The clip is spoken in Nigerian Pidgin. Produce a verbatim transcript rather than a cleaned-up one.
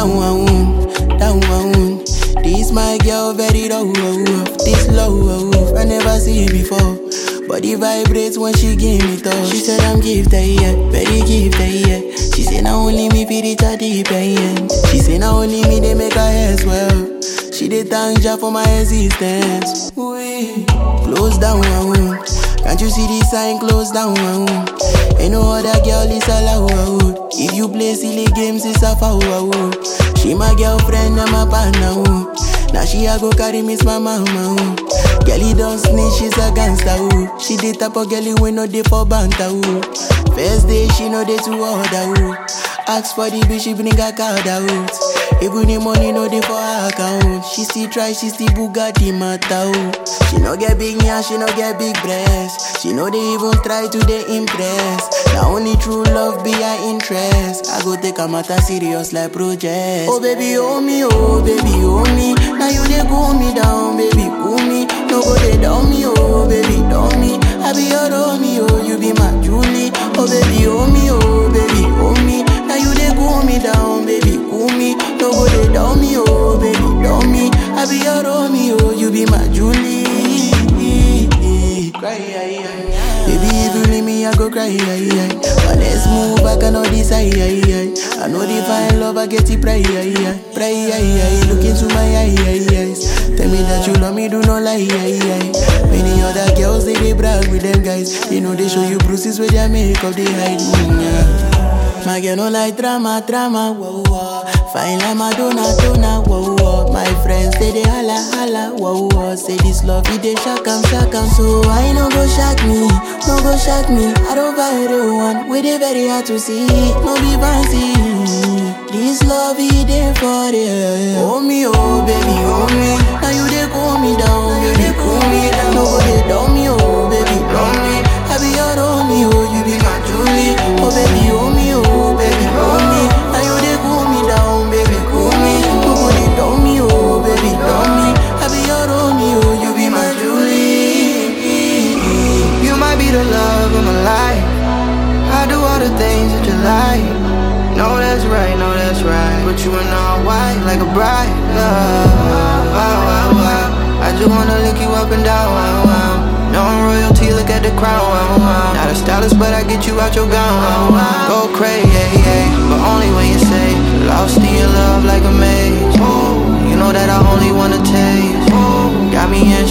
down one, down one. This my girl very low, this low, I never see it before. Body vibrates when she give me touch. She said I'm gifted, yeah, very gifted, yeah. She say now only me feel it at deep end. She say now only me they make her hair swell. She dey thank Jah for my existence. Ooh, close down one. Can't you see the sign? Close down one. Ain't no other girl is allowed. If you play silly games, it's a foul. She my girlfriend and my partner. Now she a go carry miss my mama. Girlie don't snitch, she's a gangster. She the type of girlie we no dey for banter. First day she know dey to order. Ask for the bitch, she bring her card out. Even the money no dey for her account. She still try, she still Bugatti matter. She no get big yeah, she no get big breast. She no dey even try to dey impress. Now only true love be her interest. I go take a matter serious like project. Oh baby, oh me, oh baby, oh me. Now you dey cool me down, baby, cool me. No go dey down me, oh baby, down me. I be your Romeo, you be my Julie. Oh baby, oh me, oh baby, oh me. Now you dey cool me down, baby, cool me. No go dey down me, oh baby, down me. I be your Romeo, you be my Julie. Cry, yeah, yeah. Baby, if you leave me, I go cry, yeah, yeah. But let's move, I cannot decide, yeah, yeah. I know they find love, I get it, pray, yeah, yeah. Pray, yeah, yeah. Look into my eyes. Tell me that you love me, do not lie, yeah, yeah. Many other girls, they, they brag with them guys. You know they show you bruises with their makeup, they hide, mm, yeah. My girl no like drama, drama, whoa, whoa. Fine like Madonna, Donna, whoa, whoa. My friends say they holla, holla, whoa, whoa. Say this love, it they shock 'em, shock 'em. So I no go shock me, no go shock me. I don't buy the one, with it very hard to see. No be fancy, this love, it they for it. Oh me, oh baby, oh me. Now you they cool me down, baby, cool me down. No go they down me, oh baby, down me. I be your Romeo, you be my Julie. Oh baby, oh me, oh baby, oh me. Now you they cool me down, baby, cool me. No go they down me, oh baby, down me. I be your Romeo, you be my Julie. You might be the love of my life. I do all the things that you like. No, that's right, no, that's right. Put you in all white like a bride. Love, wow, wow, wow. I just wanna lick you up and down. Wow, wow. No royalty, look at the crown. Wow, wow. Not a stylist, but I get you out your gown. Wow, wow. Go crazy, yeah, yeah. But only when you say lost in your love like a maze. Oh, you know that I only wanna taste. Oh, got me in